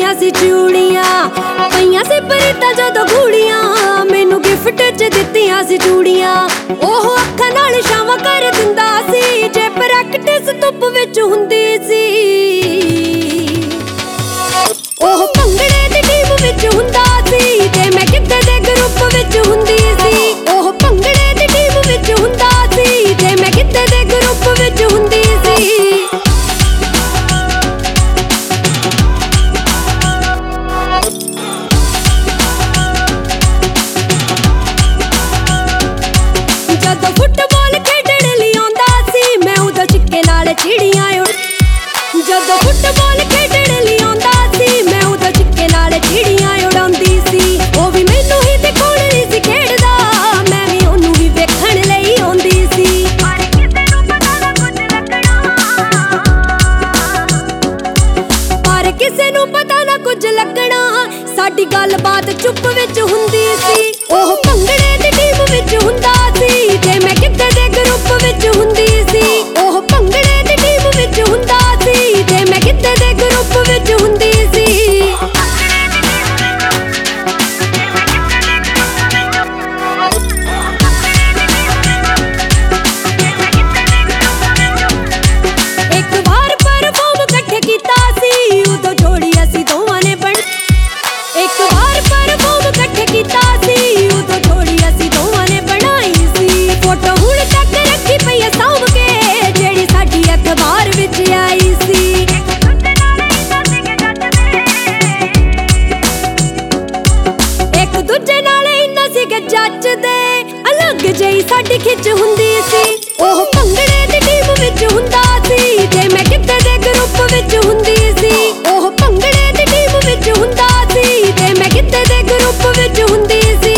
ਦਿੱਤੀਆਂ ਸੀ ਚੂੜੀਆਂ, ਪਈਆਂ ਸੀ ਪਰੀਤਾਂ ਜਦੋਂ ਗੂੜੀਆਂ। ਮੈਨੂੰ ਗਿਫਟ 'ਚ ਦਿੱਤੀਆਂ ਸੀ ਚੂੜੀਆਂ। ਉਹ ਅੱਖਾਂ ਨਾਲ ਛਾਵਾਂ ਕਰ ਦਿੰਦਾ ਸੀ ਜੇ ਪ੍ਰੈਕਟਿਸ ਧੁੱਪ ਵਿੱਚ ਹੁੰਦੀ ਸੀ। ਉਹ ਭੰਗੜੇ ਦੀ ਟੀਮ ਵਿੱਚ ਹੁੰਦਾ ਸੀ ਤੇ ਮੈਂ ਗਿੱਧੇ ਦੇ ਗਰੁੱਪ ਵਿੱਚ ਹੁੰਦੀ ਸੀ। ਉਹ ਭੰਗੜੇ ਦੀ ਟੀਮ ਵਿੱਚ ਹੁੰਦਾ ਸੀ ਤੇ ਮੈਂ ਗਿੱਧੇ ਦੇ ਗਰੁੱਪ ਵਿੱਚ ਹੁੰਦੀ ਸੀ। ਜਦੋਂ ਫੁੱਟਬਾਲ ਖੇਡਣ ਲਈ ਆਉਂਦਾ ਸੀ ਮੈਂ ਉਦੋਂ ਚਿੱਕੇ ਨਾਲ ਚਿੜੀਆਂ ਉਡ। ਜਦੋਂ ਫੁੱਟਬਾਲ ਖੇਡਣ ਲਈ ਆਉਂਦਾ ਸੀ ਮੈਂ ਉਦੋਂ ਚਿੱਕੇ ਨਾਲ ਚਿੜੀਆਂ ਉਡਾਉਂਦੀ ਸੀ। ਉਹ ਵੀ ਮੈਨੂੰ ਹੀ ਦਿਖਾਉਣ ਲਈ ਸੀ ਖੇਡਦਾ, ਮੈਂ ਵੀ ਉਹਨੂੰ ਹੀ ਵੇਖਣ ਲਈ ਆਉਂਦੀ ਸੀ। ਪਰ ਕਿਸੇ ਨੂੰ ਪਤਾ ਨਾ ਕੁਝ ਲੱਗਣਾ, ਸਾਡੀ ਗੱਲਬਾਤ ਚੁੱਪ ਵਿੱਚ ਹੁੰਦੀ ਸੀ। ਉਹ ਭੰਗੜੇ ਦੀ ਟੀਮ ਵਿੱਚ ਹੁੰਦਾ ਸੀ ਤੇ ਮੈਂ ਗਿੱਧੇ ਦੇ ਗਰੁੱਪ ਵਿੱਚ ਹੁੰਦੀ ਸੀ। ਉਹ ਭੰਗੜੇ ਦੀ ਟੀਮ ਵਿੱਚ ਹੁੰਦਾ ਸੀ ਤੇ ਮੈਂ ਗਿੱਧੇ ਦੇ ਗਰੁੱਪ ਵਿੱਚ ਹੁੰਦੀ ਸੀ। ਇੱਕ ਵਾਰ ਪਰਫਾਰਮ ਇਕੱਠੇ ਕੀਤਾ ਸੀ ਉਦੋਂ ਜੋੜੀ ਅਸੀਂ ਦੋਵਾਂ ਨੇ ਬਣ। ਇੱਕ ਵਾਰ ਪਰਫਾਰਮ ਇਕੱਠੇ ਕੀਤਾ ਸੀ ਉਦੋਂ ਜੋੜੀ ਅਸੀਂ ਦੋਵਾਂ ਨੇ ਬਣਾਈ ਸੀ। ਫੋਟੋ ਹੁਣ ਤੱਕ ਰੱਖੀ ਪਈ ਐ ਸਾਂਭ ਕੇ ਜਿਹੜੀ ਸਾਡੀ ਅਖਬਾਰ ਵਿੱਚ ਆਈ ਸੀ। ਇੱਕ ਦੂਜੇ ਨਾਲ ਇੰਨਾ ਸੀਗਾ ਜੱਚਦੇ, ਅਲੱਗ ਜਿਹੀ ਸਾਡੀ ਖਿੱਚ ਹੁੰਦੀ ਸੀ। ਉਹ ਭੰਗੜੇ ਦੀ ਟੀਮ ਵਿੱਚ ਹੁੰਦਾ ਸੀ ਤੇ ਮੈਂ ਗਿੱਧੇ ਦੇ ਗਰੁੱਪ ਵਿੱਚ ਹੁੰਦੀ ਸੀ। ਉਹ ਭੰਗੜੇ ਦੀ ਟੀਮ ਵਿੱਚ ਹੁੰਦਾ ਸੀ ਤੇ ਮੈਂ ਗਿੱਧੇ ਦੇ ਗਰੁੱਪ ਵਿੱਚ ਹੁੰਦੀ ਸੀ।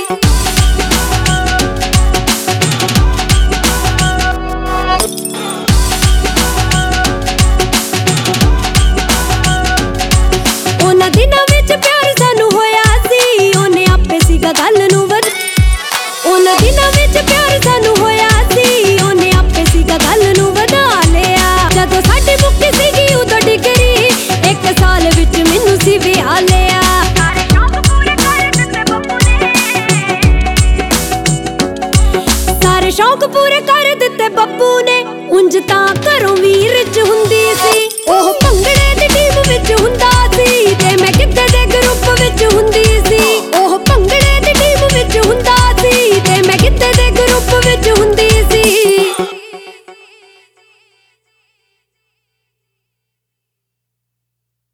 ਉਹਨਾਂ ਦਿਨਾਂ ਵਿੱਚ ਪਿਆਰ ਸਾਨੂੰ ਹੋਇਆ ਸੀ, ਉਹਨੇ ਆਪੇ ਸੀਗਾ ਗੱਲ ਨੂੰ ਵਧ। ਉਹਨਾਂ ਦਿਨਾਂ ਵਿੱਚ ਪਿਆਰ ਸਾਨੂੰ ਹੋਇਆ ਸੀ, ਉਹਨੇ ਆਪੇ ਸੀਗਾ ਗੱਲ ਨੂੰ ਵਧਾ ਲਿਆ। ਜਦੋਂ ਸਾਡੀ ਮੁੱਕੀ ਸੀਗੀ ਉਦੋਂ ਡਿਗਰੀ, 1 ਸਾਲ ਵਿੱਚ ਮੈਨੂੰ ਸੀ ਵਿਆਹ ਲਿਆ। ਸਾਰੇ ਸ਼ੌਕ ਪੂਰੇ ਕਰ ਦਿੱਤੇ ਬੱਬੂ ਨੇ, ਉਂਝ ਤਾਂ